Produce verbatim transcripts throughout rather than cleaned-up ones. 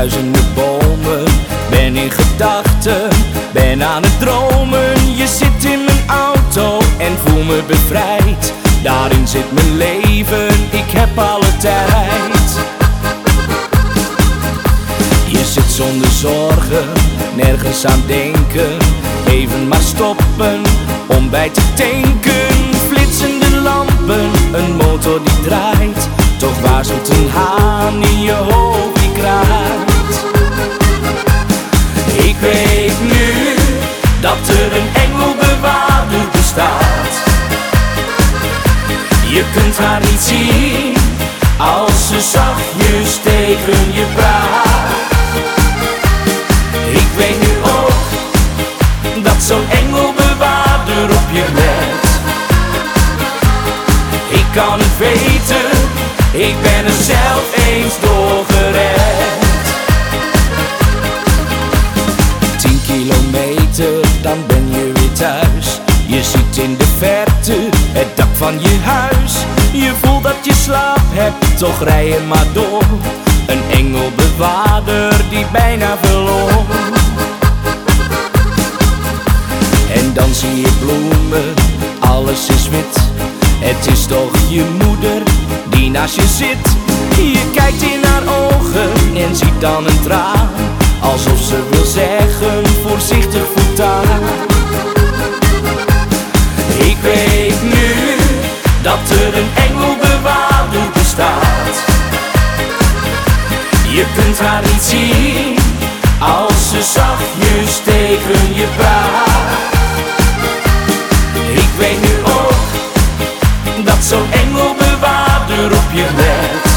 duizenden bomen. Ben in gedachten, ben aan het dromen. Je zit in mijn auto en voel me bevrijd. Daarin zit mijn leven, ik heb alle tijd. Je zit zonder zorgen, nergens aan denken. Even maar stoppen, om bij te tanken. Flitsende lampen, een motor die draait. Toch waarschuwt een haan in je hoofd die kraait. Ik weet nu dat er een engelbewaarder bestaat. Je kunt haar niet zien als ze zachtjes tegen je praat. Ik weet nu ook dat zo'n engelbewaarder op je let. Ik kan het weten, ik ben er zelf eens door gered. Tien kilometer, dan ben je weer thuis. Je ziet in de verte het dak van je huis. Je voelt dat je slaap hebt, toch rij je maar door. Een engelbewaarder die bijna verloor. En dan zie je bloemen, alles is wit. Het is toch je moeder die naast je zit. Je kijkt in haar ogen en ziet dan een traan. Alsof ze wil zeggen, voorzichtig voortaan. Ik weet nu dat er een engelbewaarder bestaat. Je kunt haar niet zien als ze zachtjes tegen je praat. Ik weet nu ook dat zo'n engelbewaarder op je let.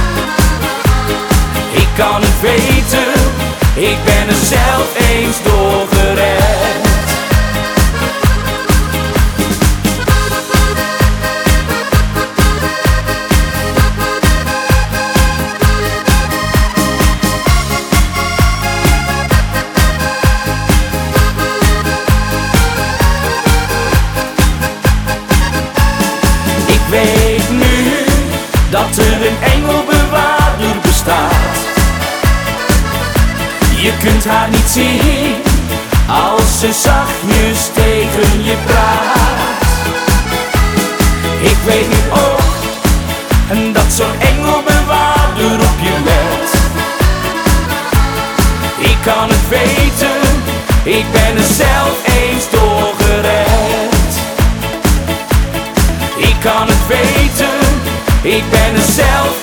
Ik kan het weten, ik ben er zelf eens door gered. Ik weet nu dat er een engelbewaarder bestaat. Je kunt haar niet zien als ze zachtjes tegen je praat. Ik weet nu ook dat zo'n engelbewaarder op je let. Ik kan het weten, ik ben er zelf eens door gered. Ik kan het weten, ik ben er zelf